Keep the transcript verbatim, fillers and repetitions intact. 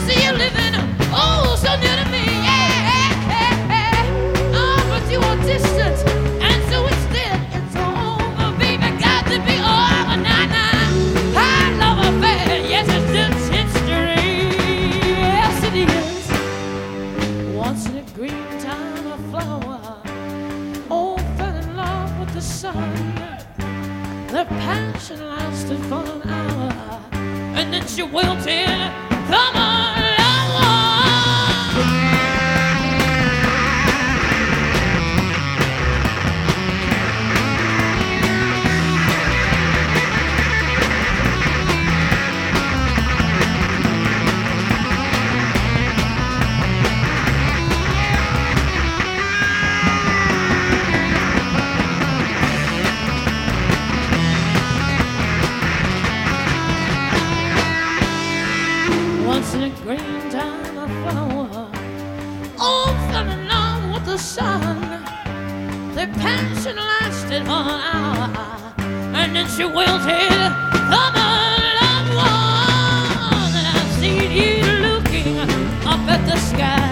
see you living, oh, so near to me. Yeah, yeah, yeah. Oh, but you are distant, and so instead it's over, baby. Got to be over, nah, nah. Our love affair, yes, it's just history. Yes, it is. Once in a green time, a flower, oh, fell in love with the sun. Their passion lasted for an hour, and then she wilted. Come on, love one. Once in a green time a flower, all fell in love with the sun. Their passion lasted for an hour, and then she wilted. Come on, loved one, and I see you looking up at the sky.